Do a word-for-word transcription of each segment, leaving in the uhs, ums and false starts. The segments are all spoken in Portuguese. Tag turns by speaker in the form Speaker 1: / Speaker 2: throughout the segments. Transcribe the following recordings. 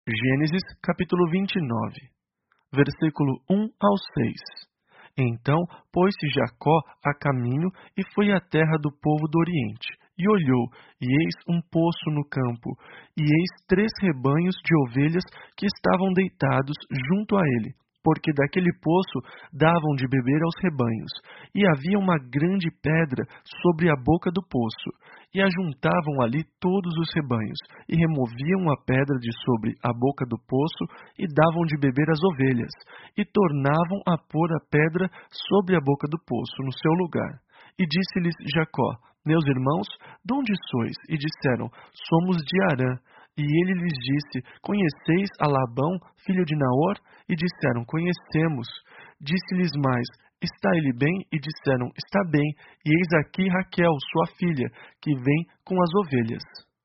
Speaker 1: Gênesis capítulo vinte e nove, versículo um ao seis. Então pôs-se Jacó a caminho e foi à terra do povo do Oriente, e olhou, e eis um poço no campo, e eis três rebanhos de ovelhas que estavam deitados junto a ele, porque daquele poço davam de beber aos rebanhos, e havia uma grande pedra sobre a boca do poço, e ajuntavam ali todos os rebanhos, e removiam a pedra de sobre a boca do poço, e davam de beber às ovelhas, e tornavam a pôr a pedra sobre a boca do poço, no seu lugar. E disse-lhes Jacó: Meus irmãos, de onde sois? E disseram: Somos de Harã. E ele lhes disse: Conheceis a Labão, filho de Naor? E disseram: Conhecemos. Disse-lhes mais: Está ele bem? E disseram: Está bem. E eis aqui Raquel, sua filha, que vem com as ovelhas.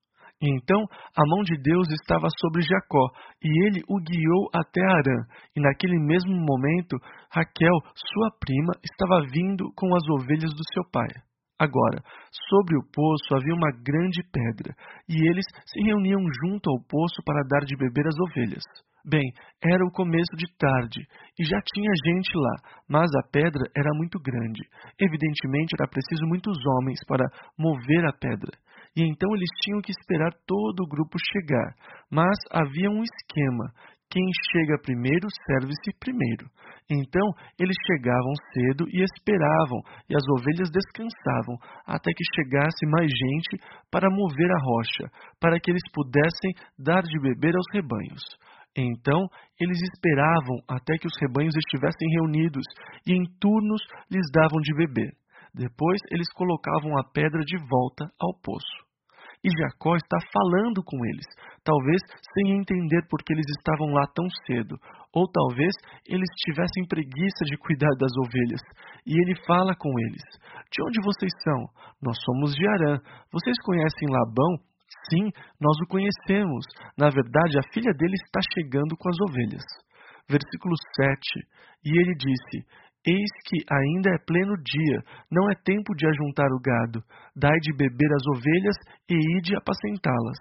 Speaker 1: E então a mão de Deus estava sobre Jacó, e ele o guiou até Harã. E naquele mesmo momento, Raquel, sua prima, estava vindo com as ovelhas do seu pai. Agora, sobre o poço havia uma grande pedra, e eles se reuniam junto ao poço para dar de beber às ovelhas. Bem, era o começo de tarde, e já tinha gente lá, mas a pedra era muito grande. Evidentemente era preciso muitos homens para mover a pedra. E então eles tinham que esperar todo o grupo chegar. Mas havia um esquema: quem chega primeiro serve-se primeiro. Então eles chegavam cedo e esperavam, e as ovelhas descansavam, até que chegasse mais gente para mover a rocha, para que eles pudessem dar de beber aos rebanhos. Então eles esperavam até que os rebanhos estivessem reunidos, e em turnos lhes davam de beber. Depois eles colocavam a pedra de volta ao poço. E Jacó está falando com eles, talvez sem entender por que eles estavam lá tão cedo, ou talvez eles tivessem preguiça de cuidar das ovelhas. E ele fala com eles: De onde vocês são? Nós somos de Harã. Vocês conhecem Labão? Sim, nós o conhecemos. Na verdade, a filha dele está chegando com as ovelhas. Versículo sete. E ele disse: Eis que ainda é pleno dia, não é tempo de ajuntar o gado. Dai de beber às ovelhas e ide apacentá-las.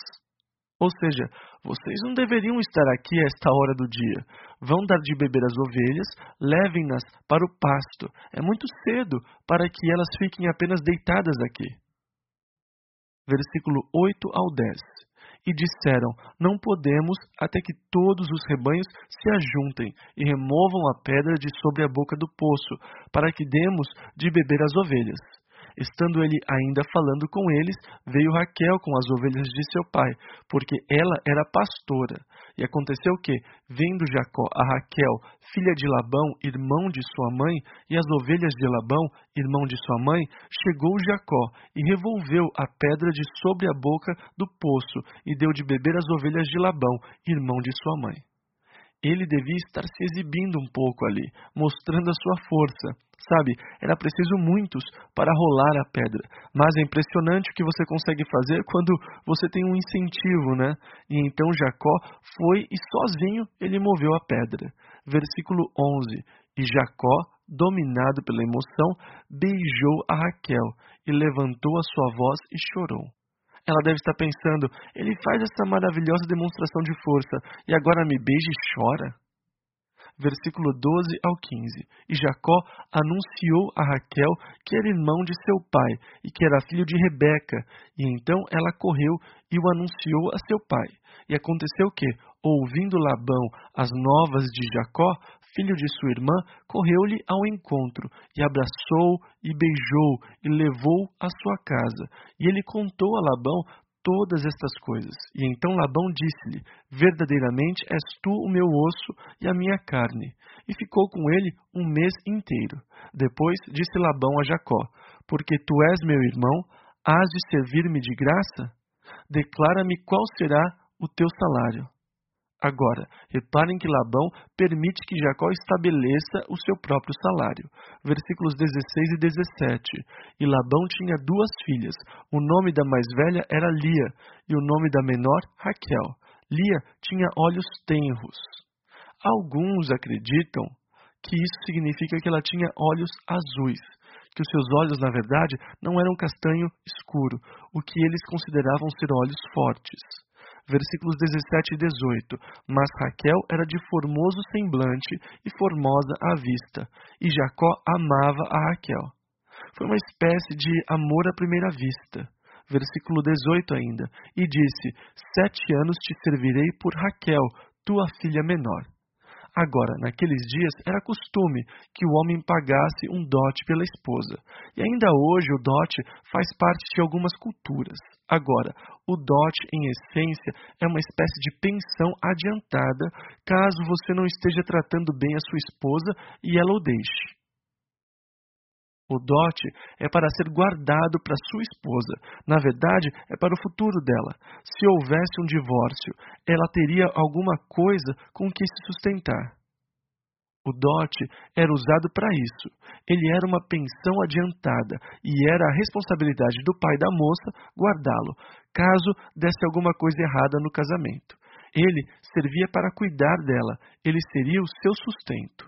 Speaker 1: Ou seja, vocês não deveriam estar aqui a esta hora do dia. Vão dar de beber às ovelhas, levem-nas para o pasto. É muito cedo para que elas fiquem apenas deitadas aqui. Versículo oito ao dez. E disseram: Não podemos até que todos os rebanhos se ajuntem e removam a pedra de sobre a boca do poço, para que demos de beber às ovelhas. Estando ele ainda falando com eles, veio Raquel com as ovelhas de seu pai, porque ela era pastora. E aconteceu que, vendo Jacó a Raquel, filha de Labão, irmão de sua mãe, e as ovelhas de Labão, irmão de sua mãe, chegou Jacó e revolveu a pedra de sobre a boca do poço e deu de beber às ovelhas de Labão, irmão de sua mãe. Ele devia estar se exibindo um pouco ali, mostrando a sua força. Sabe, era preciso muitos para rolar a pedra, mas é impressionante o que você consegue fazer quando você tem um incentivo, né? E então Jacó foi e sozinho ele moveu a pedra. Versículo onze. E Jacó, dominado pela emoção, beijou a Raquel e levantou a sua voz e chorou. Ela deve estar pensando: ele faz essa maravilhosa demonstração de força e agora me beija e chora? Versículo doze ao quinze. E Jacó anunciou a Raquel que era irmão de seu pai e que era filho de Rebeca. E então ela correu e o anunciou a seu pai. E aconteceu que, ouvindo Labão as novas de Jacó, filho de sua irmã, correu-lhe ao encontro, e abraçou, e beijou, e levou à sua casa. E ele contou a Labão todas estas coisas. E então Labão disse-lhe: Verdadeiramente és tu o meu osso e a minha carne. E ficou com ele um mês inteiro. Depois disse Labão a Jacó: Porque tu és meu irmão, hás de servir-me de graça? Declara-me qual será o teu salário. Agora, reparem que Labão permite que Jacó estabeleça o seu próprio salário. Versículos dezesseis e dezessete. E Labão tinha duas filhas. O nome da mais velha era Lia, e o nome da menor, Raquel. Lia tinha olhos tenros. Alguns acreditam que isso significa que ela tinha olhos azuis, que os seus olhos, na verdade, não eram castanho escuro, o que eles consideravam ser olhos fortes. Versículos dezessete e dezoito. Mas Raquel era de formoso semblante e formosa à vista, e Jacó amava a Raquel. Foi uma espécie de amor à primeira vista. Versículo dezoito ainda. E disse: Sete anos te servirei por Raquel, tua filha menor. Agora, naqueles dias, era costume que o homem pagasse um dote pela esposa. E ainda hoje o dote faz parte de algumas culturas. Agora, o dote, em essência, é uma espécie de pensão adiantada, caso você não esteja tratando bem a sua esposa e ela o deixe. O dote é para ser guardado para sua esposa. Na verdade, é para o futuro dela. Se houvesse um divórcio, ela teria alguma coisa com que se sustentar. O dote era usado para isso. Ele era uma pensão adiantada e era a responsabilidade do pai da moça guardá-lo, caso desse alguma coisa errada no casamento. Ele servia para cuidar dela. Ele seria o seu sustento.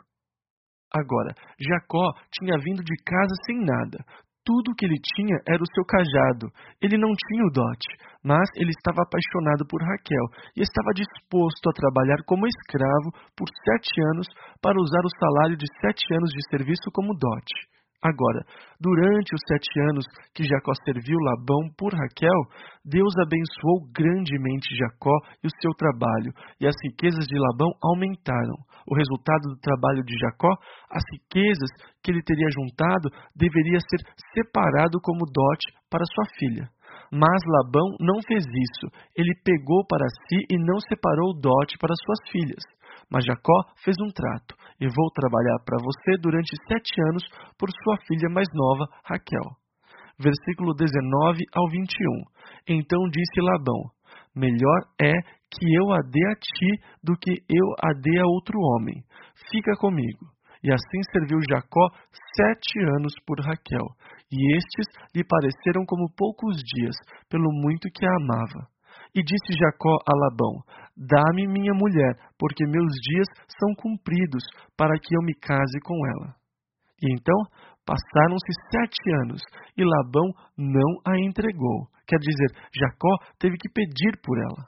Speaker 1: Agora, Jacó tinha vindo de casa sem nada. Tudo o que ele tinha era o seu cajado. Ele não tinha o dote, mas ele estava apaixonado por Raquel e estava disposto a trabalhar como escravo por sete anos para usar o salário de sete anos de serviço como dote. Agora, durante os sete anos que Jacó serviu Labão por Raquel, Deus abençoou grandemente Jacó e o seu trabalho, e as riquezas de Labão aumentaram. O resultado do trabalho de Jacó, as riquezas que ele teria juntado, deveria ser separado como dote para sua filha. Mas Labão não fez isso. Ele pegou para si e não separou o dote para suas filhas. Mas Jacó fez um trato: eu vou trabalhar para você durante sete anos por sua filha mais nova, Raquel. Versículo dezenove ao vinte e um. Então disse Labão: melhor é que eu a dê a ti do que eu a dê a outro homem. Fica comigo. E assim serviu Jacó sete anos por Raquel, e estes lhe pareceram como poucos dias, pelo muito que a amava. E disse Jacó a Labão: dá-me minha mulher, porque meus dias são cumpridos, para que eu me case com ela. E então passaram-se sete anos, e Labão não a entregou. Quer dizer, Jacó teve que pedir por ela.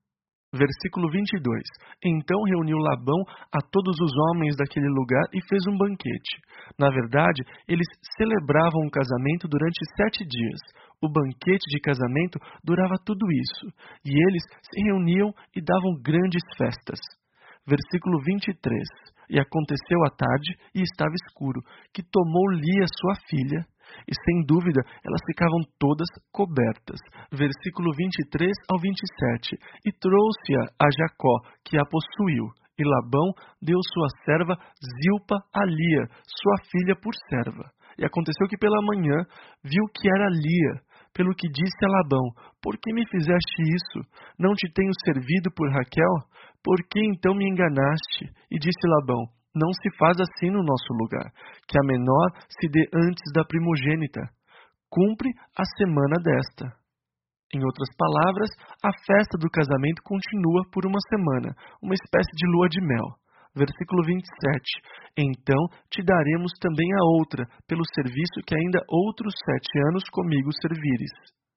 Speaker 1: Versículo vinte e dois. Então reuniu Labão a todos os homens daquele lugar e fez um banquete. Na verdade, eles celebravam o casamento durante sete dias. O banquete de casamento durava tudo isso, e eles se reuniam e davam grandes festas. Versículo vinte e três. E aconteceu à tarde, e estava escuro, que tomou Lia sua filha, e sem dúvida elas ficavam todas cobertas. Versículo vinte e três ao vinte e sete. E trouxe-a a Jacó, que a possuiu. E Labão deu sua serva Zilpa a Lia, sua filha, por serva. E aconteceu que pela manhã viu que era Lia, pelo que disse a Labão: por que me fizeste isso? Não te tenho servido por Raquel? Por que então me enganaste? E disse Labão: não se faz assim no nosso lugar, que a menor se dê antes da primogênita. Cumpre a semana desta. Em outras palavras, a festa do casamento continua por uma semana, uma espécie de lua de mel. Versículo vinte e sete. Então te daremos também a outra, pelo serviço que ainda outros sete anos comigo servires.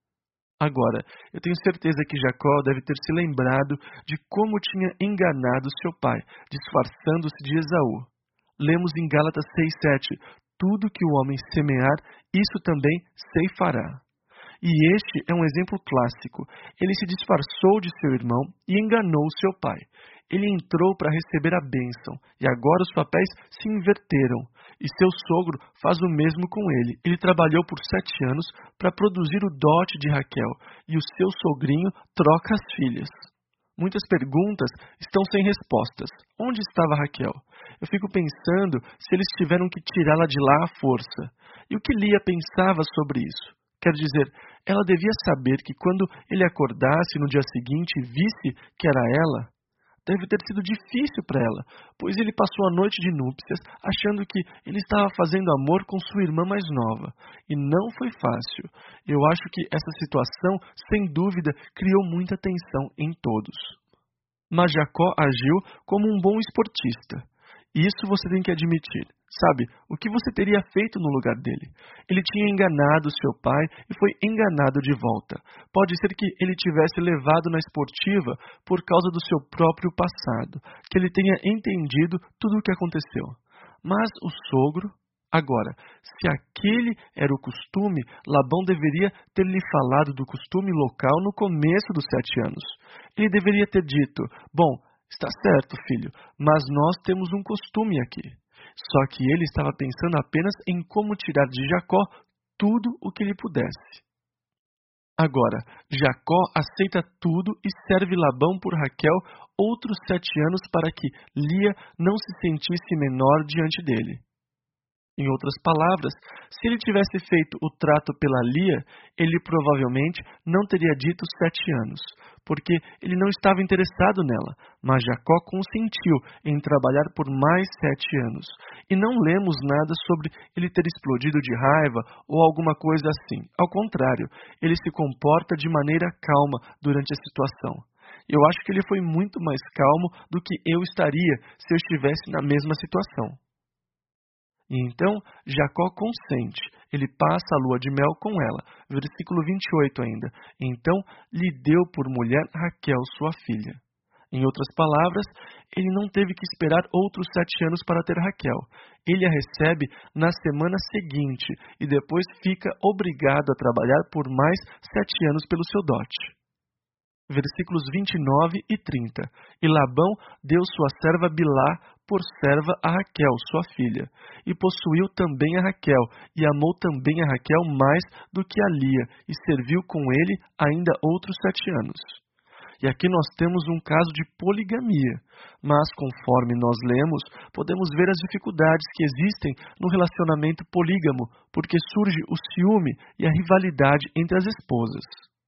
Speaker 1: Agora, eu tenho certeza que Jacó deve ter se lembrado de como tinha enganado seu pai, disfarçando-se de Esaú. Lemos em Gálatas seis, sete, tudo que o homem semear, isso também ceifará. E este é um exemplo clássico. Ele se disfarçou de seu irmão e enganou seu pai. Ele entrou para receber a bênção, e agora os papéis se inverteram, e seu sogro faz o mesmo com ele. Ele trabalhou por sete anos para produzir o dote de Raquel, e o seu sogrinho troca as filhas. Muitas perguntas estão sem respostas. Onde estava Raquel? Eu fico pensando se eles tiveram que tirá-la de lá à força. E o que Lia pensava sobre isso? Quer dizer, ela devia saber que quando ele acordasse no dia seguinte e visse que era ela, deve ter sido difícil para ela, pois ele passou a noite de núpcias achando que ele estava fazendo amor com sua irmã mais nova. E não foi fácil. Eu acho que essa situação, sem dúvida, criou muita tensão em todos. Mas Jacó agiu como um bom esportista. Isso você tem que admitir. Sabe, o que você teria feito no lugar dele? Ele tinha enganado seu pai e foi enganado de volta. Pode ser que ele tivesse levado na esportiva por causa do seu próprio passado, que ele tenha entendido tudo o que aconteceu. Mas o sogro... Agora, se aquele era o costume, Labão deveria ter lhe falado do costume local no começo dos sete anos. Ele deveria ter dito: bom, está certo, filho, mas nós temos um costume aqui. Só que ele estava pensando apenas em como tirar de Jacó tudo o que ele pudesse. Agora, Jacó aceita tudo e serve Labão por Raquel outros sete anos para que Lia não se sentisse menor diante dele. Em outras palavras, se ele tivesse feito o trato pela Lia, ele provavelmente não teria dito sete anos, porque ele não estava interessado nela, mas Jacó consentiu em trabalhar por mais sete anos. E não lemos nada sobre ele ter explodido de raiva ou alguma coisa assim. Ao contrário, ele se comporta de maneira calma durante a situação. Eu acho que ele foi muito mais calmo do que eu estaria se eu estivesse na mesma situação. E então Jacó consente, ele passa a lua de mel com ela. Versículo vinte e oito ainda. Então lhe deu por mulher Raquel, sua filha. Em outras palavras, ele não teve que esperar outros sete anos para ter Raquel. Ele a recebe na semana seguinte e depois fica obrigado a trabalhar por mais sete anos pelo seu dote. Versículos vinte e nove e trinta. E Labão deu sua serva Bilhá por serva a Raquel, sua filha, e possuiu também a Raquel, e amou também a Raquel mais do que a Lia, e serviu com ele ainda outros sete anos. E aqui nós temos um caso de poligamia, mas conforme nós lemos, podemos ver as dificuldades que existem no relacionamento polígamo, porque surge o ciúme e a rivalidade entre as esposas.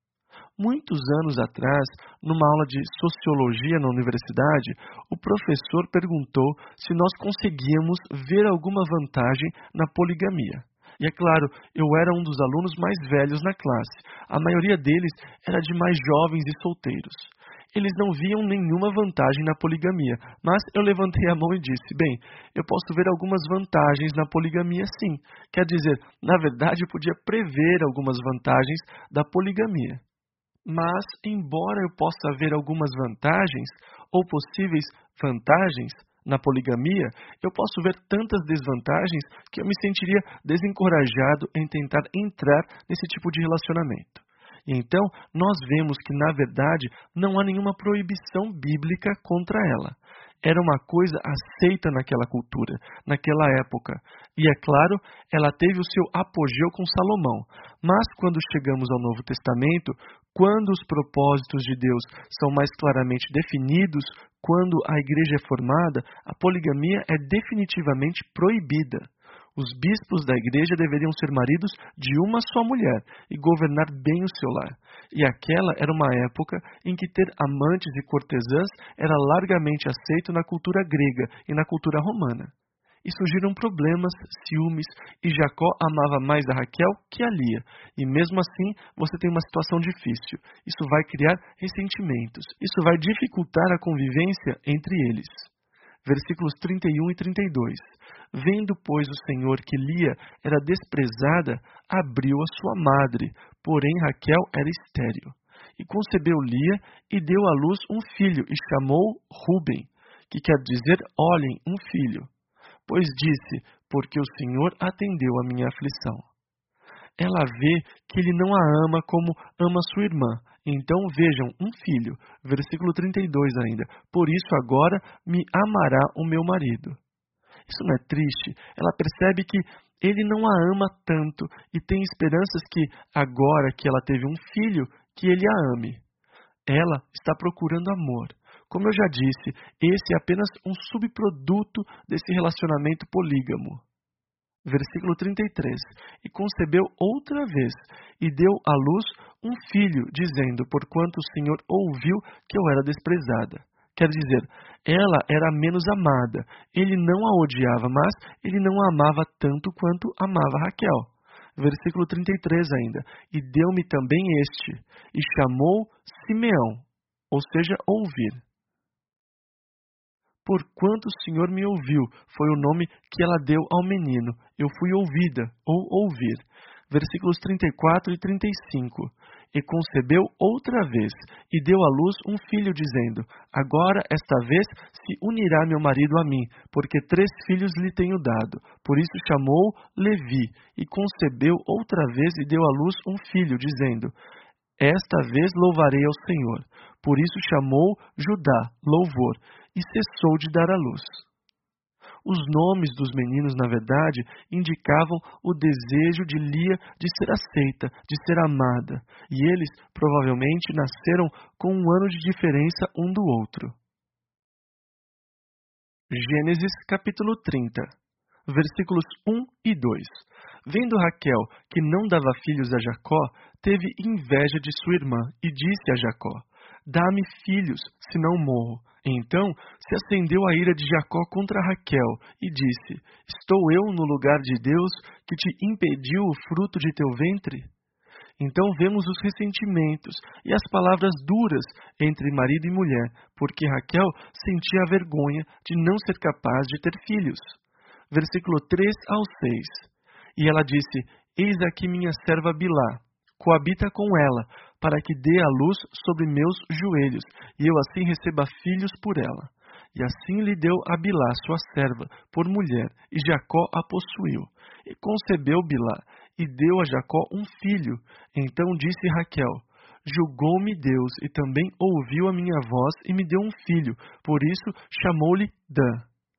Speaker 1: Muitos anos atrás, numa aula de sociologia na universidade, o professor perguntou se nós conseguíamos ver alguma vantagem na poligamia. E é claro, eu era um dos alunos mais velhos na classe. A maioria deles era de mais jovens e solteiros. Eles não viam nenhuma vantagem na poligamia, mas eu levantei a mão e disse: bem, eu posso ver algumas vantagens na poligamia sim. Quer dizer, na verdade eu podia prever algumas vantagens da poligamia. Mas, embora eu possa ver algumas vantagens, ou possíveis vantagens, na poligamia, eu posso ver tantas desvantagens que eu me sentiria desencorajado em tentar entrar nesse tipo de relacionamento. E então, nós vemos que, na verdade, não há nenhuma proibição bíblica contra ela. Era uma coisa aceita naquela cultura, naquela época. E, é claro, ela teve o seu apogeu com Salomão. Mas, quando chegamos ao Novo Testamento, quando os propósitos de Deus são mais claramente definidos, quando a igreja é formada, a poligamia é definitivamente proibida. Os bispos da igreja deveriam ser maridos de uma só mulher e governar bem o seu lar. E aquela era uma época em que ter amantes e cortesãs era largamente aceito na cultura grega e na cultura romana. E surgiram problemas, ciúmes, e Jacó amava mais a Raquel que a Lia. E mesmo assim, você tem uma situação difícil. Isso vai criar ressentimentos. Isso vai dificultar a convivência entre eles. Versículos trinta e um e trinta e dois. Vendo, pois, o Senhor que Lia era desprezada, abriu a sua madre, porém Raquel era estéril. E concebeu Lia e deu à luz um filho, e chamou Ruben, que quer dizer, olhem, um filho. Pois disse, porque o Senhor atendeu a minha aflição. Ela vê que ele não a ama como ama sua irmã. Então vejam, um filho. Versículo trinta e dois ainda. Por isso agora me amará o meu marido. Isso não é triste? Ela percebe que ele não a ama tanto e tem esperanças que, agora que ela teve um filho, que ele a ame. Ela está procurando amor. Como eu já disse, esse é apenas um subproduto desse relacionamento polígamo. Versículo trinta e três. E concebeu outra vez, e deu à luz um filho, dizendo, porquanto o Senhor ouviu que eu era desprezada. Quer dizer, ela era menos amada. Ele não a odiava, mas ele não a amava tanto quanto amava Raquel. Versículo trinta e três ainda. E deu-me também este, e chamou Simeão, ou seja, ouvir. Porquanto o Senhor me ouviu, foi o nome que ela deu ao menino. Eu fui ouvida, ou ouvir. Versículos trinta e quatro e trinta e cinco. E concebeu outra vez, e deu à luz um filho, dizendo: Agora, esta vez, se unirá meu marido a mim, porque três filhos lhe tenho dado. Por isso chamou Levi, e concebeu outra vez, e deu à luz um filho, dizendo: Esta vez louvarei ao Senhor. Por isso chamou Judá, louvor, e cessou de dar à luz. Os nomes dos meninos, na verdade, indicavam o desejo de Lia de ser aceita, de ser amada, e eles provavelmente nasceram com um ano de diferença um do outro. Gênesis capítulo trinta, versículos um e dois. Vendo Raquel que não dava filhos a Jacó, teve inveja de sua irmã e disse a Jacó: Dá-me filhos, senão morro. Então se acendeu a ira de Jacó contra Raquel e disse: Estou eu no lugar de Deus que te impediu o fruto de teu ventre? Então vemos os ressentimentos e as palavras duras entre marido e mulher, porque Raquel sentia a vergonha de não ser capaz de ter filhos. Versículo três ao seis. E ela disse: Eis aqui minha serva Bilá, coabita com ela, para que dê a luz sobre meus joelhos, e eu assim receba filhos por ela. E assim lhe deu a Bilá, sua serva, por mulher, e Jacó a possuiu. E concebeu Bilá, e deu a Jacó um filho. Então disse Raquel: Julgou-me Deus, e também ouviu a minha voz, e me deu um filho. Por isso chamou-lhe Dan.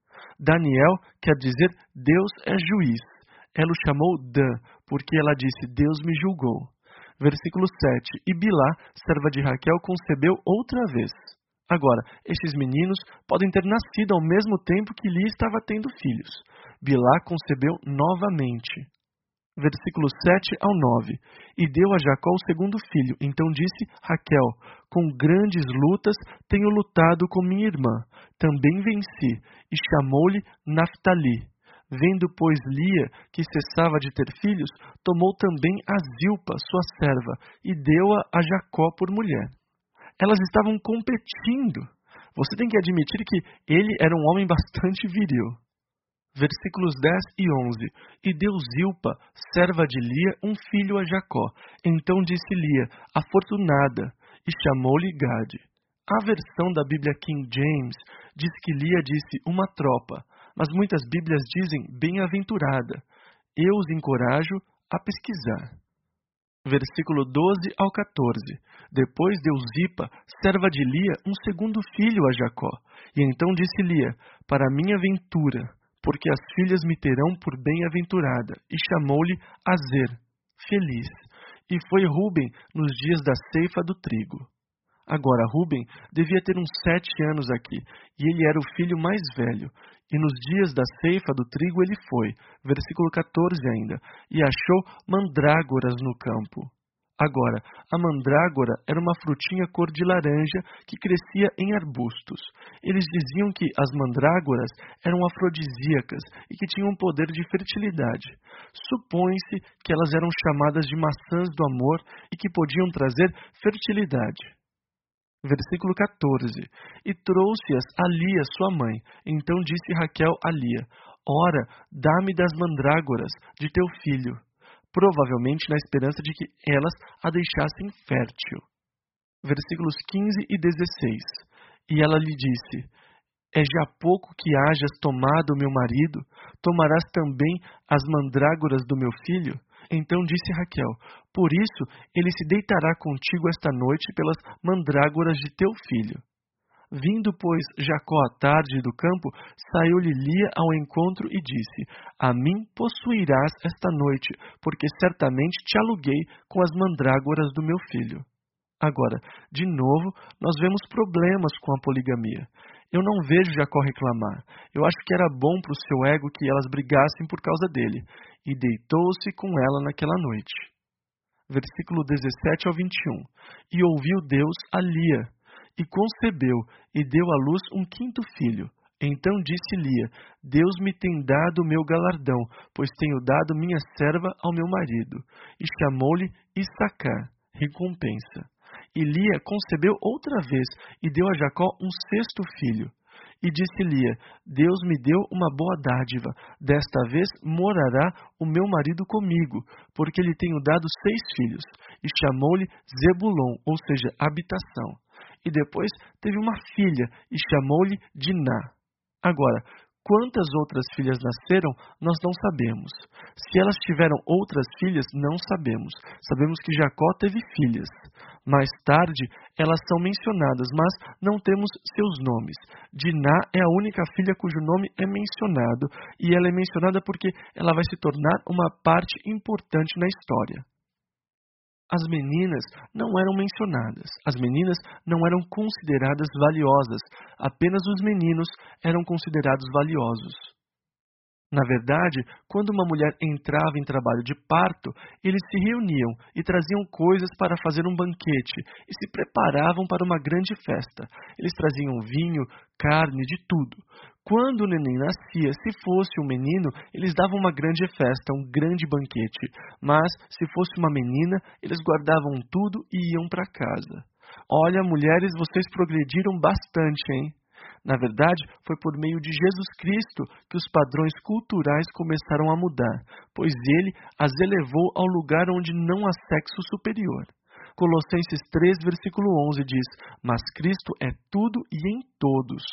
Speaker 1: Daniel quer dizer Deus é juiz. Ela o chamou Dan, porque ela disse: Deus me julgou. Versículo sete. E Bilá, serva de Raquel, concebeu outra vez. Agora, estes meninos podem ter nascido ao mesmo tempo que Lia estava tendo filhos. Bilá concebeu novamente. Versículos sete ao nove. E deu a Jacó o segundo filho. Então disse Raquel: Com grandes lutas tenho lutado com minha irmã. Também venci. E chamou-lhe Naftali. Vendo, pois, Lia que cessava de ter filhos, tomou também a Zilpa, sua serva, e deu-a a Jacó por mulher. Elas estavam competindo. Você tem que admitir que ele era um homem bastante viril. Versículos dez e onze. E deu Zilpa, serva de Lia, um filho a Jacó. Então disse Lia: Afortunada, e chamou-lhe Gade. A versão da Bíblia King James diz que Lia disse uma tropa, mas muitas Bíblias dizem bem-aventurada. Eu os encorajo a pesquisar. Versículo doze ao quatorze. Depois deu Zipa, serva de Lia, um segundo filho a Jacó. E então disse Lia: Para minha ventura, porque as filhas me terão por bem-aventurada. E chamou-lhe Azer, feliz. E foi Ruben nos dias da ceifa do trigo. Agora, Ruben devia ter uns sete anos aqui, e ele era o filho mais velho. E nos dias da ceifa do trigo ele foi, versículo quatorze ainda, e achou mandrágoras no campo. Agora, a mandrágora era uma frutinha cor de laranja que crescia em arbustos. Eles diziam que as mandrágoras eram afrodisíacas e que tinham poder de fertilidade. Supõe-se que elas eram chamadas de maçãs do amor e que podiam trazer fertilidade. Versículo quatorze. E trouxe-as a Lia, sua mãe. Então disse Raquel a Lia: Ora, dá-me das mandrágoras de teu filho, provavelmente na esperança de que elas a deixassem fértil. Versículos quinze e dezesseis. E ela lhe disse: É já pouco que hajas tomado o meu marido? Tomarás também as mandrágoras do meu filho? Então disse Raquel: Por isso ele se deitará contigo esta noite pelas mandrágoras de teu filho. Vindo, pois, Jacó à tarde do campo, saiu-lhe Lia ao encontro e disse: A mim possuirás esta noite, porque certamente te aluguei com as mandrágoras do meu filho. Agora, de novo, nós vemos problemas com a poligamia. Eu não vejo Jacó reclamar. Eu acho que era bom para o seu ego que elas brigassem por causa dele. E deitou-se com ela naquela noite. Versículo dezessete ao vinte e um. E ouviu Deus a Lia, e concebeu, e deu à luz um quinto filho. Então disse Lia: Deus me tem dado o meu galardão, pois tenho dado minha serva ao meu marido. E chamou-lhe Issacar, recompensa. E Lia concebeu outra vez, e deu a Jacó um sexto filho. E disse Lia: Deus me deu uma boa dádiva, desta vez morará o meu marido comigo, porque lhe tenho dado seis filhos. E chamou-lhe Zebulon, ou seja, habitação. E depois teve uma filha, e chamou-lhe Diná. Agora, quantas outras filhas nasceram, nós não sabemos. Se elas tiveram outras filhas, não sabemos. Sabemos que Jacó teve filhas. Mais tarde, elas são mencionadas, mas não temos seus nomes. Diná é a única filha cujo nome é mencionado, e ela é mencionada porque ela vai se tornar uma parte importante na história. As meninas não eram mencionadas, as meninas não eram consideradas valiosas, apenas os meninos eram considerados valiosos. Na verdade, quando uma mulher entrava em trabalho de parto, eles se reuniam e traziam coisas para fazer um banquete e se preparavam para uma grande festa. Eles traziam vinho, carne, de tudo. Quando o neném nascia, se fosse um menino, eles davam uma grande festa, um grande banquete. Mas, se fosse uma menina, eles guardavam tudo e iam para casa. Olha, mulheres, vocês progrediram bastante, hein? Na verdade, foi por meio de Jesus Cristo que os padrões culturais começaram a mudar, pois ele as elevou ao lugar onde não há sexo superior. Colossenses três, versículo onze diz: Mas Cristo é tudo e em todos.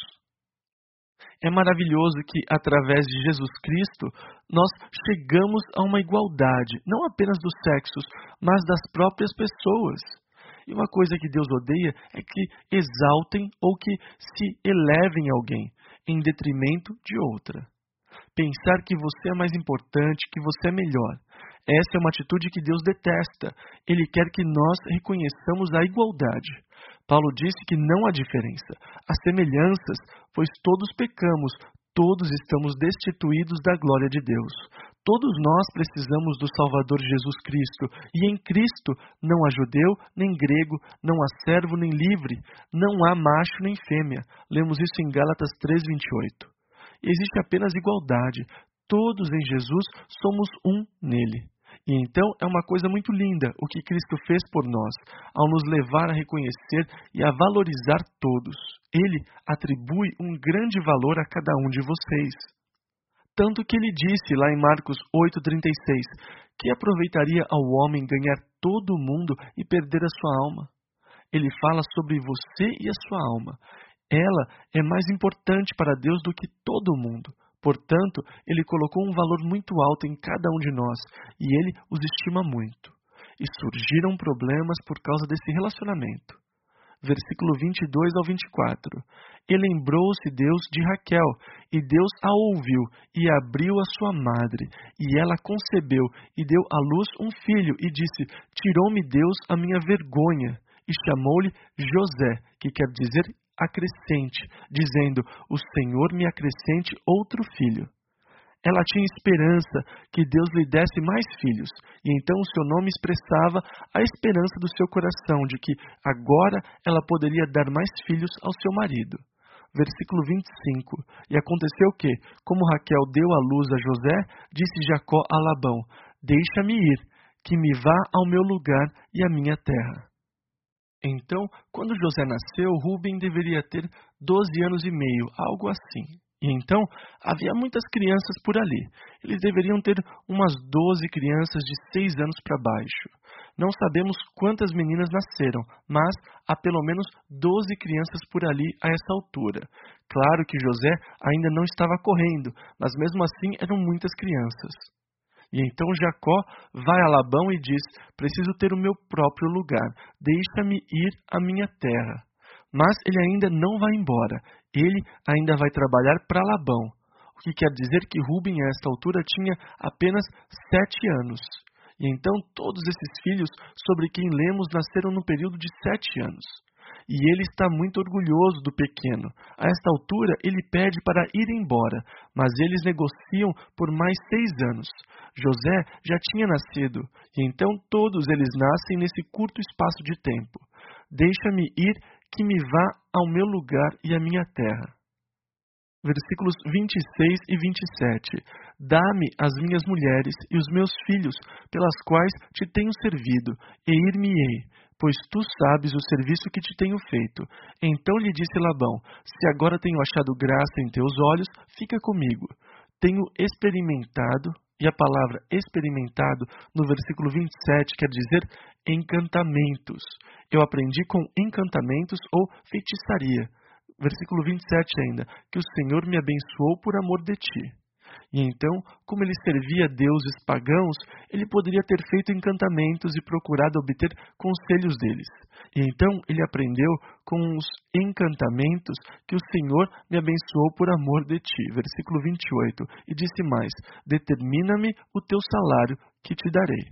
Speaker 1: É maravilhoso que, através de Jesus Cristo, nós chegamos a uma igualdade, não apenas dos sexos, mas das próprias pessoas. E uma coisa que Deus odeia é que exaltem ou que se elevem alguém em detrimento de outra. Pensar que você é mais importante, que você é melhor. Essa é uma atitude que Deus detesta. Ele quer que nós reconheçamos a igualdade. Paulo disse que não há diferença. Há semelhanças, pois todos pecamos, todos estamos destituídos da glória de Deus. Todos nós precisamos do Salvador Jesus Cristo, e em Cristo não há judeu nem grego, não há servo nem livre, não há macho nem fêmea. Lemos isso em Gálatas três, vinte e oito. Existe apenas igualdade. Todos em Jesus somos um nele. E então é uma coisa muito linda o que Cristo fez por nós, ao nos levar a reconhecer e a valorizar todos. Ele atribui um grande valor a cada um de vocês. Tanto que ele disse lá em Marcos oito, trinta e seis, que aproveitaria ao homem ganhar todo o mundo e perder a sua alma. Ele fala sobre você e a sua alma. Ela é mais importante para Deus do que todo o mundo. Portanto, ele colocou um valor muito alto em cada um de nós, e ele os estima muito. E surgiram problemas por causa desse relacionamento. Versículo vinte e dois ao vinte e quatro. E lembrou-se Deus de Raquel, e Deus a ouviu, e abriu a sua madre, e ela concebeu, e deu à luz um filho, e disse: Tirou-me Deus a minha vergonha, e chamou-lhe José, que quer dizer acrescente, dizendo: O Senhor me acrescente outro filho. Ela tinha esperança que Deus lhe desse mais filhos, e então o seu nome expressava a esperança do seu coração de que agora ela poderia dar mais filhos ao seu marido. Versículo vinte e cinco. E aconteceu que, como Raquel deu à luz a José, disse Jacó a Labão: Deixa-me ir, que me vá ao meu lugar e à minha terra. Então, quando José nasceu, Rúben deveria ter doze anos e meio, algo assim. E então, havia muitas crianças por ali. Eles deveriam ter umas doze crianças de seis anos para baixo. Não sabemos quantas meninas nasceram, mas há pelo menos doze crianças por ali a essa altura. Claro que José ainda não estava correndo, mas mesmo assim eram muitas crianças. E então Jacó vai a Labão e diz: Preciso ter o meu próprio lugar, deixa-me ir à minha terra. Mas ele ainda não vai embora, ele ainda vai trabalhar para Labão, o que quer dizer que Rúben a esta altura tinha apenas sete anos. E então todos esses filhos sobre quem lemos nasceram no período de sete anos. E ele está muito orgulhoso do pequeno. A esta altura ele pede para ir embora, mas eles negociam por mais seis anos. José já tinha nascido, e então todos eles nascem nesse curto espaço de tempo. Deixa-me ir, que me vá ao meu lugar e à minha terra. Versículos vinte e seis e vinte e sete. Dá-me as minhas mulheres e os meus filhos, pelas quais te tenho servido, e ir-me-ei, pois tu sabes o serviço que te tenho feito. Então lhe disse Labão: se agora tenho achado graça em teus olhos, fica comigo. Tenho experimentado, e a palavra experimentado no versículo vinte e sete quer dizer encantamentos. Eu aprendi com encantamentos ou feitiçaria. Versículo vinte e sete ainda, que o Senhor me abençoou por amor de ti. E então, como ele servia a deuses pagãos, ele poderia ter feito encantamentos e procurado obter conselhos deles. E então ele aprendeu com os encantamentos que o Senhor me abençoou por amor de ti. Versículo vinte e oito. E disse mais: determina-me o teu salário que te darei.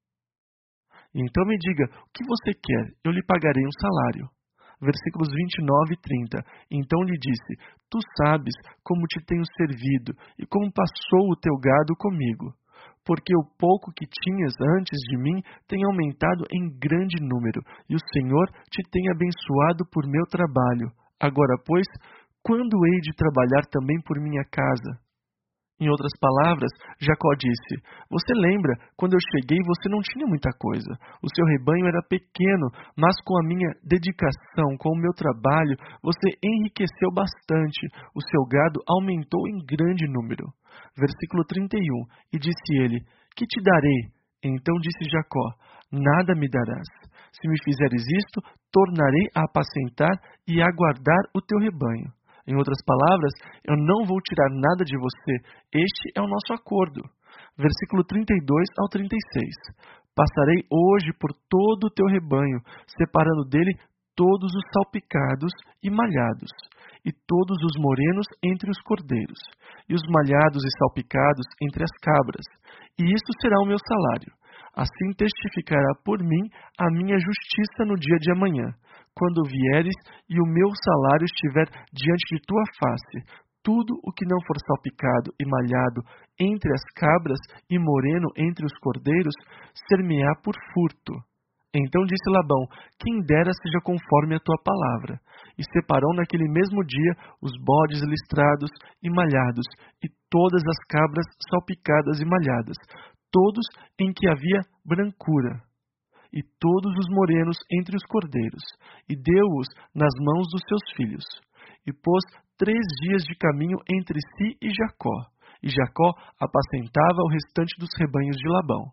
Speaker 1: Então me diga, o que você quer? Eu lhe pagarei um salário. Versículos vinte e nove e trinta. Então lhe disse: tu sabes como te tenho servido e como passou o teu gado comigo, porque o pouco que tinhas antes de mim tem aumentado em grande número, e o Senhor te tem abençoado por meu trabalho. Agora, pois, quando hei de trabalhar também por minha casa? Em outras palavras, Jacó disse: você lembra, quando eu cheguei você não tinha muita coisa. O seu rebanho era pequeno, mas com a minha dedicação, com o meu trabalho, você enriqueceu bastante. O seu gado aumentou em grande número. Versículo trinta e um. E disse ele: que te darei? Então disse Jacó: nada me darás. Se me fizeres isto, tornarei a apacentar e a guardar o teu rebanho. Em outras palavras, eu não vou tirar nada de você. Este é o nosso acordo. Versículo trinta e dois ao trinta e seis. Passarei hoje por todo o teu rebanho, separando dele todos os salpicados e malhados, e todos os morenos entre os cordeiros, e os malhados e salpicados entre as cabras. E isto será o meu salário. Assim testificará por mim a minha justiça no dia de amanhã, quando vieres e o meu salário estiver diante de tua face. Tudo o que não for salpicado e malhado entre as cabras e moreno entre os cordeiros, ser-me-á por furto. Então disse Labão: quem dera seja conforme a tua palavra. E separou naquele mesmo dia os bodes listrados e malhados, e todas as cabras salpicadas e malhadas, todos em que havia brancura, e todos os morenos entre os cordeiros, e deu-os nas mãos dos seus filhos. E pôs três dias de caminho entre si e Jacó, e Jacó apacentava o restante dos rebanhos de Labão.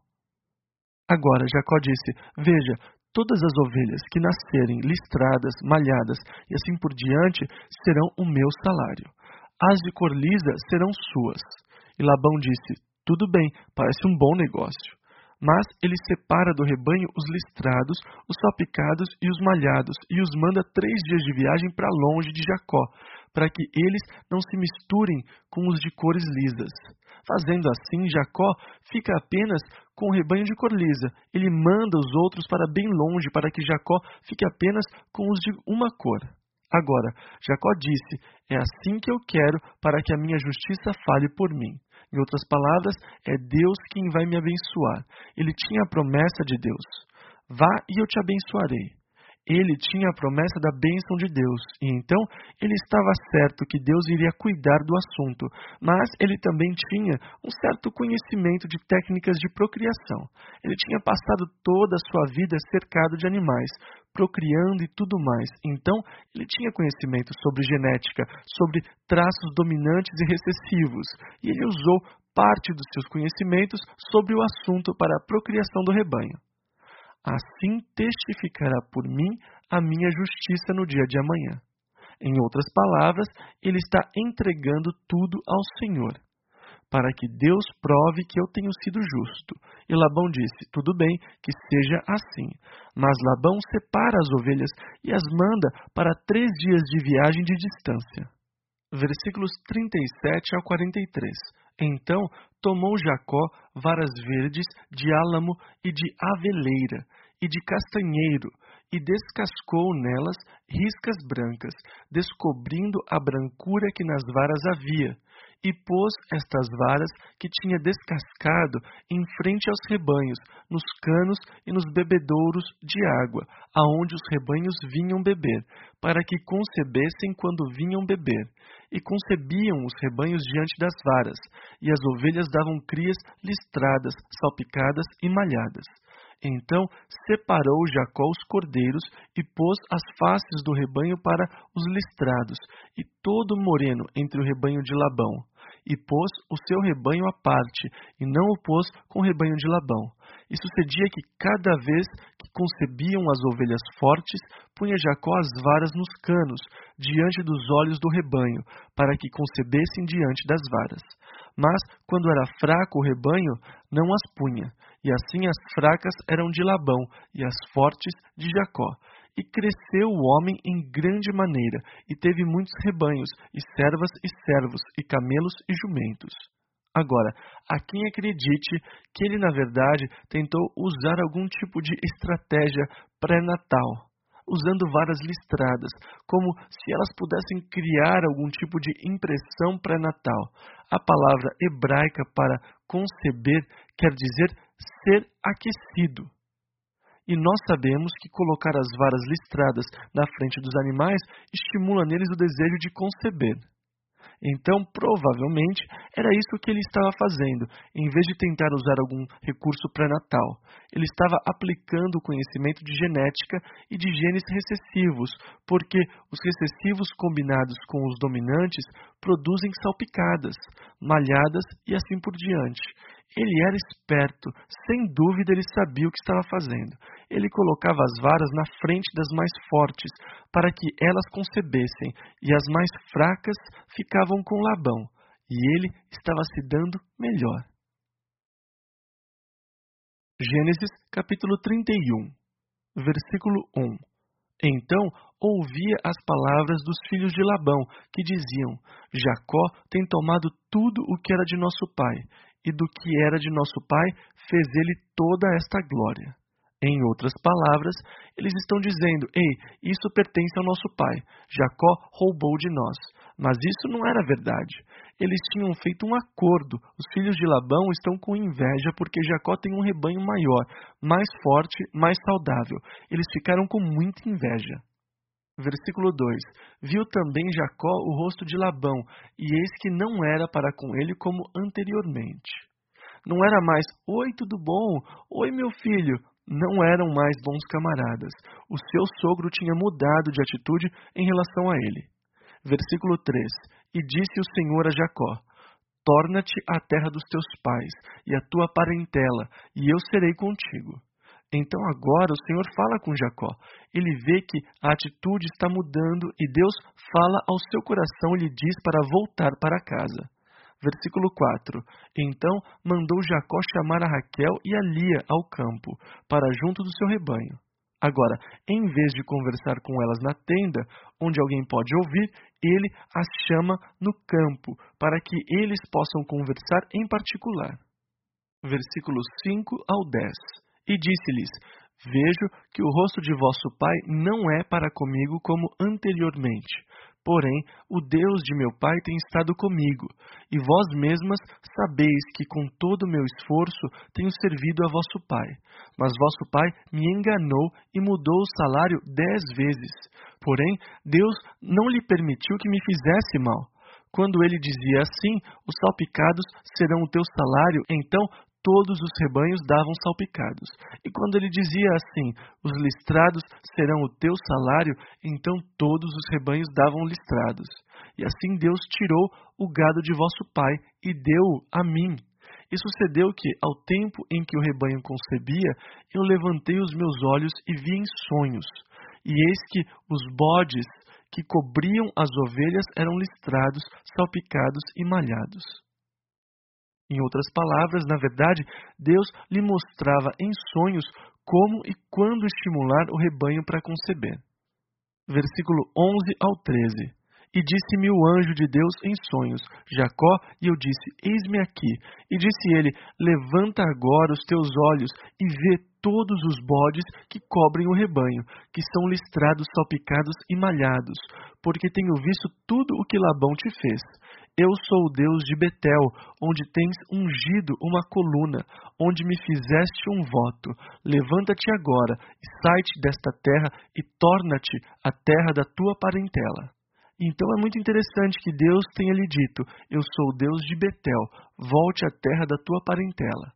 Speaker 1: Agora Jacó disse: veja, todas as ovelhas que nascerem listradas, malhadas e assim por diante serão o meu salário. As de cor lisa serão suas. E Labão disse: tudo bem, parece um bom negócio. Mas ele separa do rebanho os listrados, os salpicados e os malhados, e os manda três dias de viagem para longe de Jacó, para que eles não se misturem com os de cores lisas. Fazendo assim, Jacó fica apenas com o rebanho de cor lisa. Ele manda os outros para bem longe, para que Jacó fique apenas com os de uma cor. Agora, Jacó disse: é assim que eu quero, para que a minha justiça fale por mim. Em outras palavras, é Deus quem vai me abençoar. Ele tinha a promessa de Deus: vá e eu te abençoarei. Ele tinha a promessa da bênção de Deus, e então ele estava certo que Deus iria cuidar do assunto, mas ele também tinha um certo conhecimento de técnicas de procriação. Ele tinha passado toda a sua vida cercado de animais, procriando e tudo mais. Então, ele tinha conhecimento sobre genética, sobre traços dominantes e recessivos, e ele usou parte dos seus conhecimentos sobre o assunto para a procriação do rebanho. Assim testificará por mim a minha justiça no dia de amanhã. Em outras palavras, ele está entregando tudo ao Senhor, para que Deus prove que eu tenho sido justo. E Labão disse: tudo bem, que seja assim. Mas Labão separa as ovelhas e as manda para três dias de viagem de distância. Versículos trinta e sete ao quarenta e três. Então tomou Jacó varas verdes de álamo e de aveleira e de castanheiro, e descascou nelas riscas brancas, descobrindo a brancura que nas varas havia, e pôs estas varas que tinha descascado em frente aos rebanhos, nos canos e nos bebedouros de água, aonde os rebanhos vinham beber, para que concebessem quando vinham beber. E concebiam os rebanhos diante das varas, e as ovelhas davam crias listradas, salpicadas e malhadas. Então separou Jacó os cordeiros e pôs as faces do rebanho para os listrados e todo o moreno entre o rebanho de Labão. E pôs o seu rebanho à parte, e não o pôs com o rebanho de Labão. E sucedia que cada vez que concebiam as ovelhas fortes, punha Jacó as varas nos canos, diante dos olhos do rebanho, para que concebessem diante das varas. Mas, quando era fraco o rebanho, não as punha, e assim as fracas eram de Labão, e as fortes de Jacó. E cresceu o homem em grande maneira, e teve muitos rebanhos, e servas e servos, e camelos e jumentos. Agora, há quem acredite que ele, na verdade, tentou usar algum tipo de estratégia pré-natal, usando varas listradas, como se elas pudessem criar algum tipo de impressão pré-natal. A palavra hebraica para conceber quer dizer ser aquecido. E nós sabemos que colocar as varas listradas na frente dos animais estimula neles o desejo de conceber. Então, provavelmente, era isso que ele estava fazendo, em vez de tentar usar algum recurso pré-natal. Ele estava aplicando o conhecimento de genética e de genes recessivos, porque os recessivos combinados com os dominantes produzem salpicadas, malhadas e assim por diante. Ele era esperto, sem dúvida ele sabia o que estava fazendo. Ele colocava as varas na frente das mais fortes, para que elas concebessem, e as mais fracas ficavam com Labão, e ele estava se dando melhor. Gênesis capítulo trinta e um, versículo um. Então ouvia as palavras dos filhos de Labão, que diziam: Jacó tem tomado tudo o que era de nosso pai, e do que era de nosso pai fez ele toda esta glória. Em outras palavras, eles estão dizendo: ei, isso pertence ao nosso pai, Jacó roubou de nós. Mas isso não era verdade. Eles tinham feito um acordo. Os filhos de Labão estão com inveja porque Jacó tem um rebanho maior, mais forte, mais saudável. Eles ficaram com muita inveja. Versículo dois. Viu também Jacó o rosto de Labão, e eis que não era para com ele como anteriormente. Não era mais: oi, tudo bom? Oi, meu filho. Não eram mais bons camaradas. O seu sogro tinha mudado de atitude em relação a ele. Versículo três. E disse o Senhor a Jacó: torna-te à terra dos teus pais, e à tua parentela, e eu serei contigo. Então agora o Senhor fala com Jacó. Ele vê que a atitude está mudando, e Deus fala ao seu coração e lhe diz para voltar para casa. Versículo quatro. Então mandou Jacó chamar a Raquel e a Lia ao campo, para junto do seu rebanho. Agora, em vez de conversar com elas na tenda, onde alguém pode ouvir, ele as chama no campo, para que eles possam conversar em particular. Versículos cinco ao dez. E disse-lhes: vejo que o rosto de vosso pai não é para comigo como anteriormente. Porém, o Deus de meu pai tem estado comigo, e vós mesmas sabeis que com todo o meu esforço tenho servido a vosso pai. Mas vosso pai me enganou e mudou o salário dez vezes. Porém, Deus não lhe permitiu que me fizesse mal. Quando ele dizia assim: os salpicados serão o teu salário, então todos os rebanhos davam salpicados. E quando ele dizia assim: os listrados serão o teu salário, então todos os rebanhos davam listrados. E assim Deus tirou o gado de vosso pai e deu-o a mim. E sucedeu que, ao tempo em que o rebanho concebia, eu levantei os meus olhos e vi em sonhos. E eis que os bodes que cobriam as ovelhas eram listrados, salpicados e malhados. Em outras palavras, na verdade, Deus lhe mostrava em sonhos como e quando estimular o rebanho para conceber. Versículo onze ao treze. E disse-me o anjo de Deus em sonhos: Jacó, e eu disse: eis-me aqui. E disse ele: levanta agora os teus olhos e vê todos os bodes que cobrem o rebanho, que são listrados, salpicados e malhados, porque tenho visto tudo o que Labão te fez. Eu sou o Deus de Betel, onde tens ungido uma coluna, onde me fizeste um voto. Levanta-te agora, e sai-te desta terra, e torna-te a terra da tua parentela. Então é muito interessante que Deus tenha lhe dito: eu sou o Deus de Betel, volte à terra da tua parentela.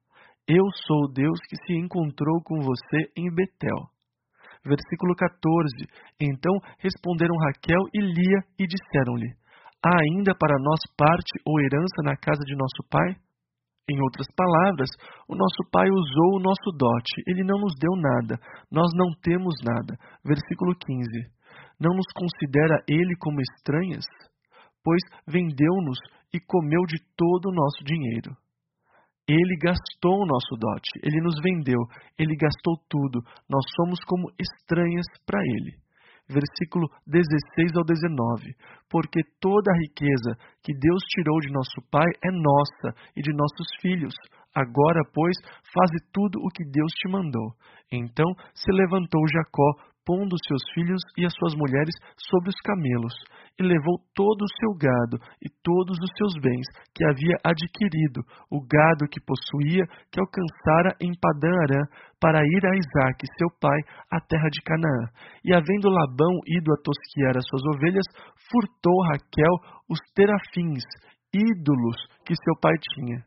Speaker 1: Eu sou o Deus que se encontrou com você em Betel. Versículo quatorze. Então responderam Raquel e Lia e disseram-lhe: há ainda para nós parte ou herança na casa de nosso pai? Em outras palavras, o nosso pai usou o nosso dote, ele não nos deu nada, nós não temos nada. Versículo quinze. Não nos considera ele como estranhas? Pois vendeu-nos e comeu de todo o nosso dinheiro. Ele gastou o nosso dote, ele nos vendeu, ele gastou tudo, nós somos como estranhas para ele. Versículo dezesseis ao dezenove. Porque toda a riqueza que Deus tirou de nosso pai é nossa e de nossos filhos. Agora, pois, faze tudo o que Deus te mandou. Então se levantou Jacó, pondo seus filhos e as suas mulheres sobre os camelos, e levou todo o seu gado e todos os seus bens que havia adquirido, o gado que possuía, que alcançara em Padã-Arã, para ir a Isaque, seu pai, à terra de Canaã. E havendo Labão ido a tosquiar as suas ovelhas, furtou Raquel os terafins, ídolos que seu pai tinha.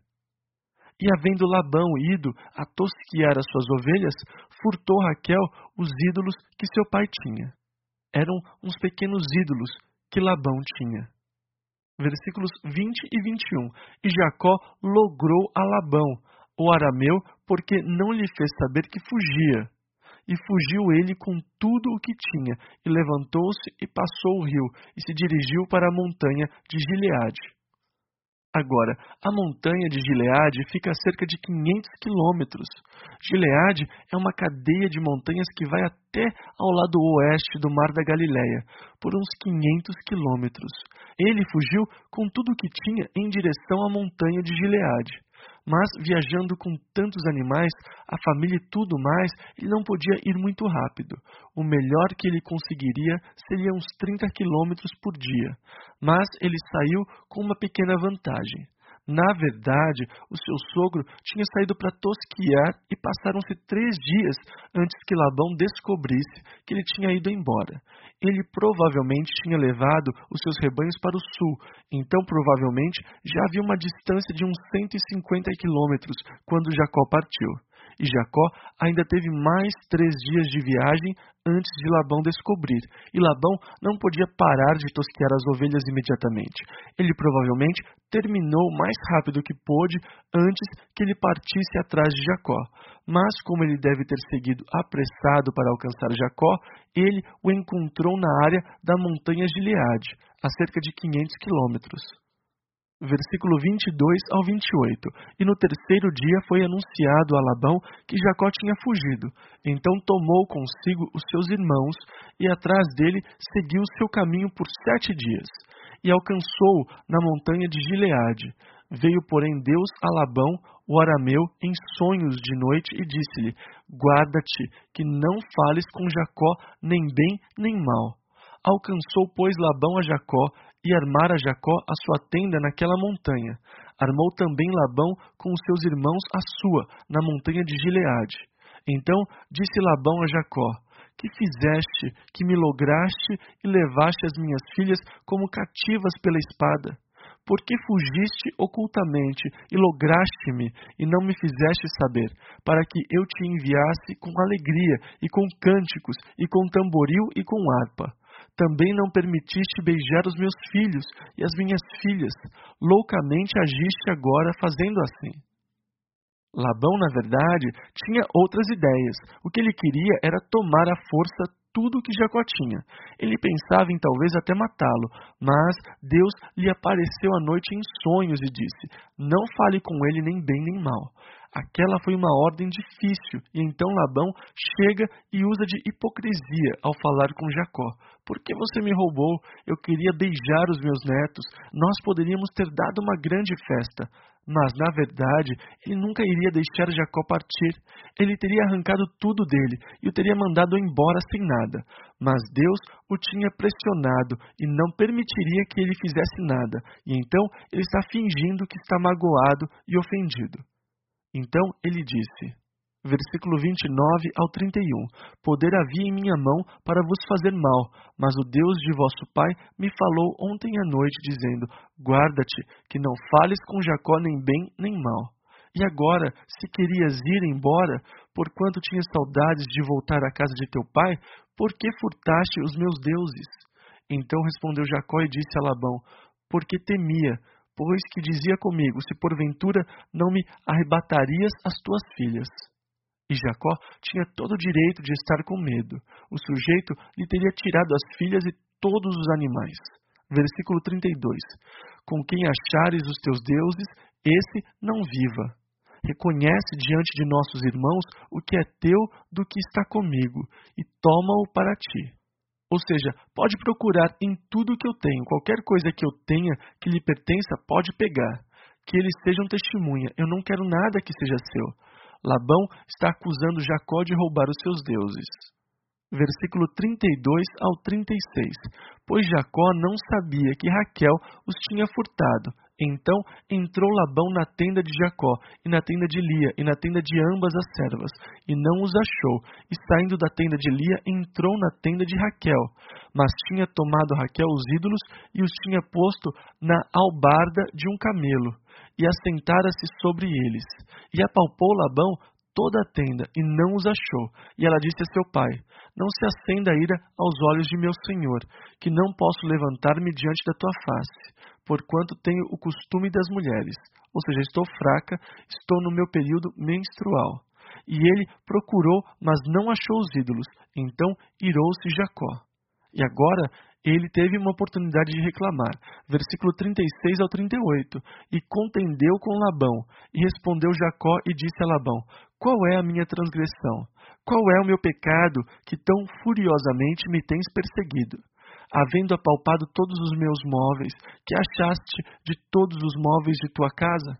Speaker 1: E havendo Labão ido a tosquiar as suas ovelhas, furtou Raquel os ídolos que seu pai tinha. Eram uns pequenos ídolos que Labão tinha. Versículos vinte e vinte e um. E Jacó logrou a Labão, o arameu, porque não lhe fez saber que fugia. E fugiu ele com tudo o que tinha, e levantou-se e passou o rio, e se dirigiu para a montanha de Gileade. Agora, a montanha de Gileade fica a cerca de quinhentos quilômetros. Gileade é uma cadeia de montanhas que vai até ao lado oeste do Mar da Galileia, por uns quinhentos quilômetros. Ele fugiu com tudo o que tinha em direção à montanha de Gileade. Mas, viajando com tantos animais, a família e tudo mais, ele não podia ir muito rápido. O melhor que ele conseguiria seria uns trinta quilômetros por dia. Mas ele saiu com uma pequena vantagem. Na verdade, o seu sogro tinha saído para tosquiar e passaram-se três dias antes que Labão descobrisse que ele tinha ido embora. Ele provavelmente tinha levado os seus rebanhos para o sul, então provavelmente já havia uma distância de uns cento e cinquenta quilômetros quando Jacó partiu. E Jacó ainda teve mais três dias de viagem antes de Labão descobrir, e Labão não podia parar de tosquear as ovelhas imediatamente. Ele provavelmente terminou o mais rápido que pôde antes que ele partisse atrás de Jacó. Mas, como ele deve ter seguido apressado para alcançar Jacó, ele o encontrou na área da montanha Gileade, a cerca de quinhentos quilômetros. Versículo vinte e dois ao vinte e oito. E no terceiro dia foi anunciado a Labão que Jacó tinha fugido. Então tomou consigo os seus irmãos e atrás dele seguiu seu caminho por sete dias. E alcançou na montanha de Gileade. Veio, porém, Deus a Labão, o arameu, em sonhos de noite e disse-lhe: guarda-te, que não fales com Jacó nem bem nem mal. Alcançou, pois, Labão a Jacó, e armara Jacó a sua tenda naquela montanha. Armou também Labão com os seus irmãos a sua, na montanha de Gileade. Então disse Labão a Jacó: que fizeste, que me lograste e levaste as minhas filhas como cativas pela espada? Por que fugiste ocultamente e lograste-me e não me fizeste saber, para que eu te enviasse com alegria e com cânticos e com tamboril e com harpa? Também não permitiste beijar os meus filhos e as minhas filhas. Loucamente agiste agora fazendo assim. Labão, na verdade, tinha outras ideias. O que ele queria era tomar à força tudo o que Jacó tinha. Ele pensava em talvez até matá-lo, mas Deus lhe apareceu à noite em sonhos e disse: não fale com ele nem bem nem mal. Aquela foi uma ordem difícil, e então Labão chega e usa de hipocrisia ao falar com Jacó. Por que você me roubou? Eu queria beijar os meus netos. Nós poderíamos ter dado uma grande festa. Mas, na verdade, ele nunca iria deixar Jacó partir. Ele teria arrancado tudo dele e o teria mandado embora sem nada. Mas Deus o tinha pressionado e não permitiria que ele fizesse nada. E então ele está fingindo que está magoado e ofendido. Então ele disse, versículo vinte e nove ao trinta e um, poder havia em minha mão para vos fazer mal, mas o Deus de vosso pai me falou ontem à noite, dizendo, guarda-te, que não fales com Jacó nem bem nem mal. E agora, se querias ir embora, porquanto tinhas saudades de voltar à casa de teu pai, por que furtaste os meus deuses? Então respondeu Jacó e disse a Labão: porque temia, pois que dizia comigo, se porventura não me arrebatarias as tuas filhas. E Jacó tinha todo o direito de estar com medo. O sujeito lhe teria tirado as filhas e todos os animais. Versículo trinta e dois. Com quem achares os teus deuses, esse não viva. Reconhece diante de nossos irmãos o que é teu do que está comigo, e toma-o para ti. Ou seja, pode procurar em tudo que eu tenho, qualquer coisa que eu tenha que lhe pertença, pode pegar. Que eles sejam testemunha, eu não quero nada que seja seu. Labão está acusando Jacó de roubar os seus deuses. Versículo trinta e dois ao trinta e seis. Pois Jacó não sabia que Raquel os tinha furtado. Então entrou Labão na tenda de Jacó, e na tenda de Lia, e na tenda de ambas as servas, e não os achou. E saindo da tenda de Lia, entrou na tenda de Raquel. Mas tinha tomado Raquel os ídolos, e os tinha posto na albarda de um camelo, e assentara-se sobre eles. E apalpou Labão toda a tenda, e não os achou. E ela disse a seu pai: não se acenda a ira aos olhos de meu senhor, que não posso levantar-me diante da tua face, porquanto tenho o costume das mulheres, ou seja, estou fraca, estou no meu período menstrual. E ele procurou, mas não achou os ídolos. Então irou-se Jacó. E agora ele teve uma oportunidade de reclamar. Versículo trinta e seis ao trinta e oito. E contendeu com Labão, e respondeu Jacó e disse a Labão: qual é a minha transgressão? Qual é o meu pecado que tão furiosamente me tens perseguido? Havendo apalpado todos os meus móveis, que achaste de todos os móveis de tua casa?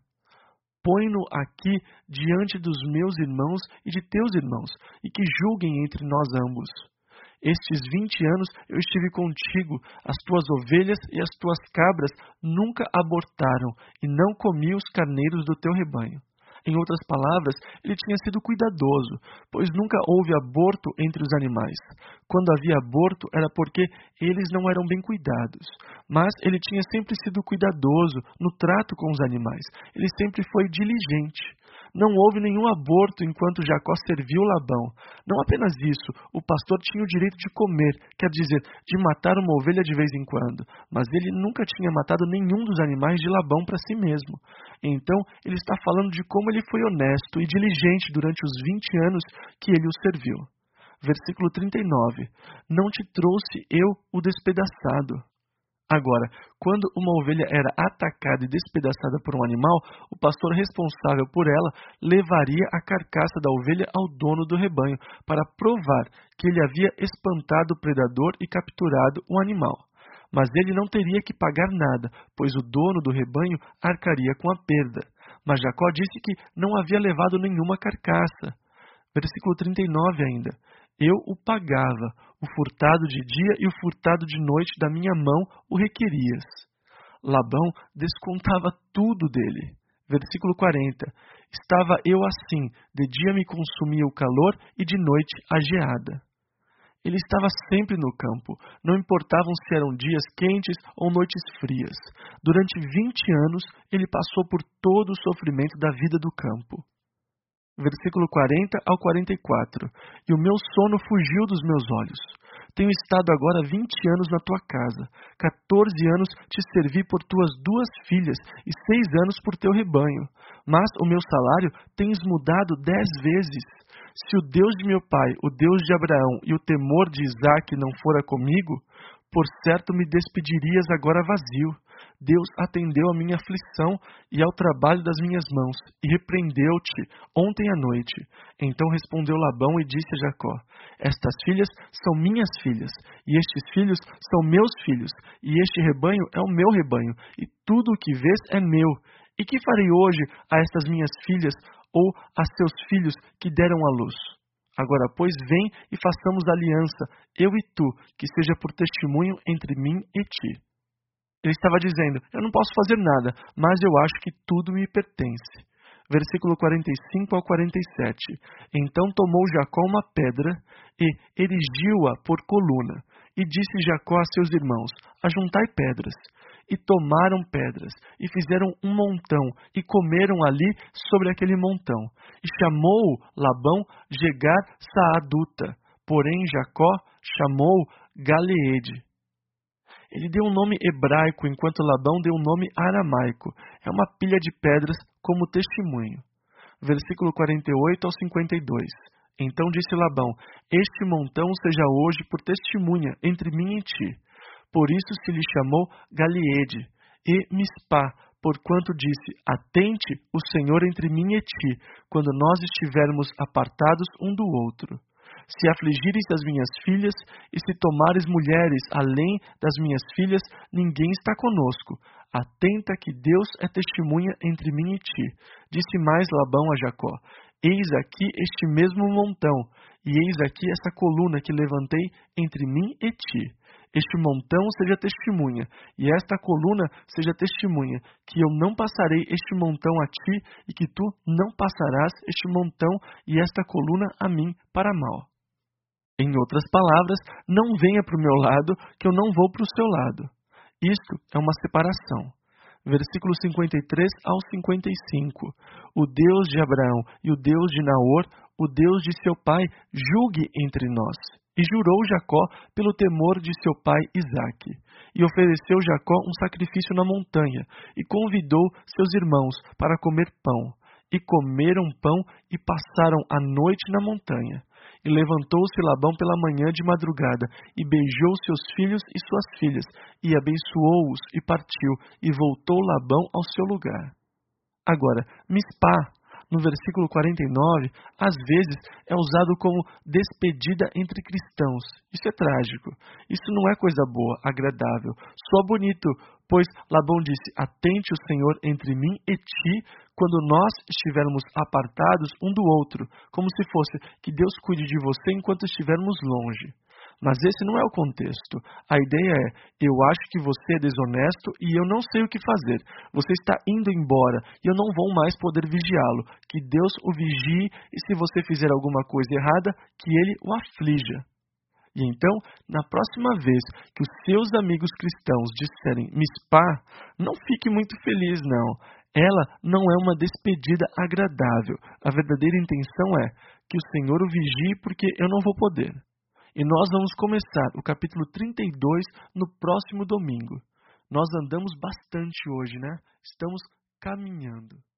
Speaker 1: Põe-no aqui diante dos meus irmãos e de teus irmãos, e que julguem entre nós ambos. Estes vinte anos eu estive contigo, as tuas ovelhas e as tuas cabras nunca abortaram, e não comi os carneiros do teu rebanho. Em outras palavras, ele tinha sido cuidadoso, pois nunca houve aborto entre os animais. Quando havia aborto, era porque eles não eram bem cuidados. Mas ele tinha sempre sido cuidadoso no trato com os animais. Ele sempre foi diligente. Não houve nenhum aborto enquanto Jacó serviu Labão. Não apenas isso, o pastor tinha o direito de comer, quer dizer, de matar uma ovelha de vez em quando, mas ele nunca tinha matado nenhum dos animais de Labão para si mesmo. Então, ele está falando de como ele foi honesto e diligente durante os vinte anos que ele o serviu. Versículo trinta e nove. Não te trouxe eu o despedaçado. Agora, quando uma ovelha era atacada e despedaçada por um animal, o pastor responsável por ela levaria a carcaça da ovelha ao dono do rebanho, para provar que ele havia espantado o predador e capturado o animal. Mas ele não teria que pagar nada, pois o dono do rebanho arcaria com a perda. Mas Jacó disse que não havia levado nenhuma carcaça. Versículo trinta e nove ainda. Eu o pagava, o furtado de dia e o furtado de noite da minha mão o requerias. Labão descontava tudo dele. Versículo quarenta. Estava eu assim, de dia me consumia o calor e de noite a geada. Ele estava sempre no campo, não importavam se eram dias quentes ou noites frias. Durante vinte anos, ele passou por todo o sofrimento da vida do campo. Versículo quarenta ao quarenta e quatro. E o meu sono fugiu dos meus olhos. Tenho estado agora vinte anos na tua casa, quatorze anos te servi por tuas duas filhas e seis anos por teu rebanho. Mas o meu salário tens mudado dez vezes. Se o Deus de meu pai, o Deus de Abraão e o temor de Isaque não fora comigo, por certo me despedirias agora vazio. Deus atendeu à minha aflição e ao trabalho das minhas mãos, e repreendeu-te ontem à noite. Então respondeu Labão e disse a Jacó: estas filhas são minhas filhas, e estes filhos são meus filhos, e este rebanho é o meu rebanho, e tudo o que vês é meu. E que farei hoje a estas minhas filhas, ou a seus filhos que deram à luz? Agora, pois, vem e façamos aliança, eu e tu, que seja por testemunho entre mim e ti. Ele estava dizendo: eu não posso fazer nada, mas eu acho que tudo me pertence. Versículo quarenta e cinco ao quarenta e sete. Então tomou Jacó uma pedra e erigiu-a por coluna. E disse Jacó a seus irmãos: ajuntai pedras. e tomaram pedras, e fizeram um montão, e comeram ali sobre aquele montão. E chamou Labão Jegar-Saaduta, porém Jacó chamou Galeede. Ele deu um nome hebraico, enquanto Labão deu um nome aramaico. É uma pilha de pedras como testemunho. Versículo quarenta e oito ao cinquenta e dois. Então disse Labão: Este montão seja hoje por testemunha entre mim e ti. Por isso se lhe chamou Galeede, e Mispá, porquanto disse: Atente o Senhor entre mim e ti, quando nós estivermos apartados um do outro. Se afligires as minhas filhas, e se tomares mulheres além das minhas filhas, ninguém está conosco. Atenta que Deus é testemunha entre mim e ti. Disse mais Labão a Jacó: Eis aqui este mesmo montão, e eis aqui essa coluna que levantei entre mim e ti. Este montão seja testemunha, e esta coluna seja testemunha, que eu não passarei este montão a ti, e que tu não passarás este montão e esta coluna a mim para mal. Em outras palavras, não venha para o meu lado, que eu não vou para o seu lado. Isto é uma separação. Versículos cinquenta e três ao cinquenta e cinco. O Deus de Abraão e o Deus de Naor, o Deus de seu pai, julgue entre nós. E jurou Jacó pelo temor de seu pai Isaque. E ofereceu Jacó um sacrifício na montanha, e convidou seus irmãos para comer pão. E comeram pão e passaram a noite na montanha. E levantou-se Labão pela manhã de madrugada, e beijou seus filhos e suas filhas, e abençoou-os, e partiu, e voltou Labão ao seu lugar. Agora, Mispá, no versículo quarenta e nove, às vezes é usado como despedida entre cristãos. Isso é trágico. Isso não é coisa boa, agradável. Só bonito, pois Labão disse: Atente o Senhor entre mim e ti, quando nós estivermos apartados um do outro, como se fosse que Deus cuide de você enquanto estivermos longe. Mas esse não é o contexto. A ideia é: eu acho que você é desonesto e eu não sei o que fazer. Você está indo embora e eu não vou mais poder vigiá-lo. Que Deus o vigie, e se você fizer alguma coisa errada, que ele o aflija. E então, na próxima vez que os seus amigos cristãos disserem Mispá, não fique muito feliz, não. Ela não é uma despedida agradável. A verdadeira intenção é que o Senhor o vigie, porque eu não vou poder. E nós vamos começar o capítulo trinta e dois no próximo domingo. Nós andamos bastante hoje, né? Estamos caminhando.